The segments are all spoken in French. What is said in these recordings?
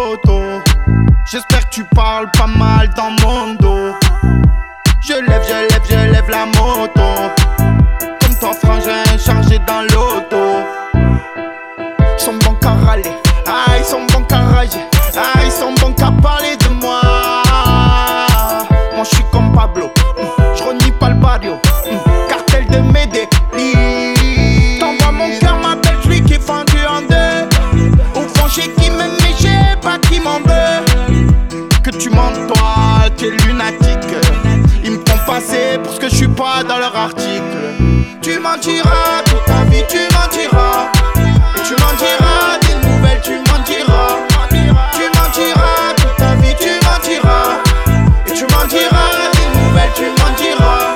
moto. J'espère que tu parles pas mal dans mon dos. Je lève la moto. Comme toi frangin chargé dans l'auto. Ils sont bons qu'à râler, ah ils sont bons qu'à rager, ah ils sont bons qu'à parler de moi. Moi je suis comme Pablo, je renie pas le barrio, cartel de Medellín. T'envoies mon cœur ma belle, celui qui est fendu en deux. Au fond j'ai qui m'aime mais j'ai pas qui m'en veut. Que tu mentes toi, t'es lunatique. Ils me font passer pour ce que je suis pas dans leur article. Tu mentiras toute ta vie, tu mentiras. Tu m'en diras des nouvelles, tu m'en diras. Tu mentiras toute ta vie, tu mentiras. Et tu m'en diras des nouvelles, tu m'en diras.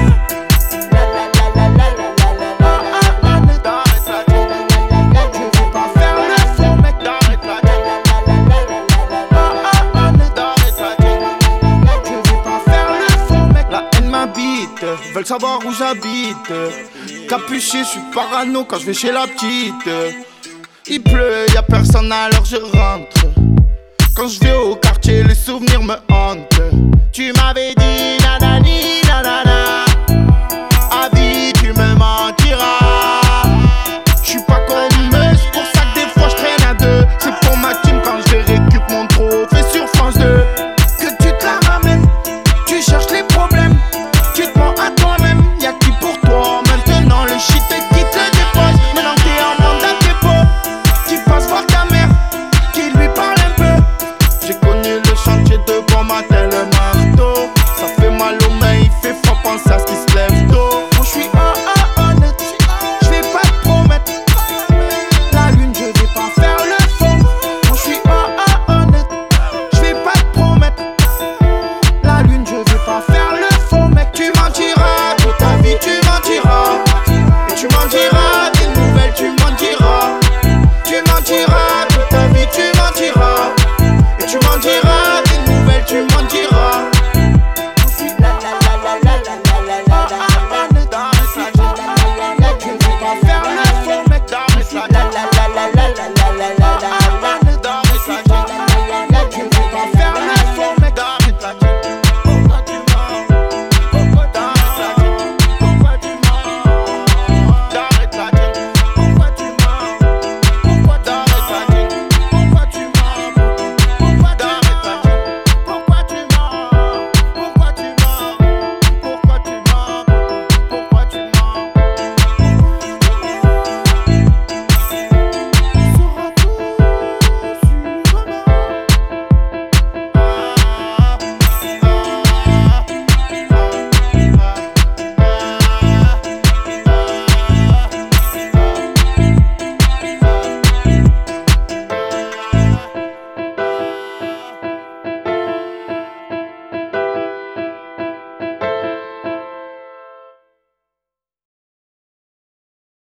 Tu veux pas faire le faux mec, t'arrêtes là. Tu veux pas faire le faux mec. La haine m'habite, veulent savoir où j'habite. Capuché, je suis parano quand je vais chez la petite. Il pleut, y'a personne alors je rentre. Quand je vais au quartier, les souvenirs me hantent. Tu m'avais dit nanani nanana. À vie tu me mens.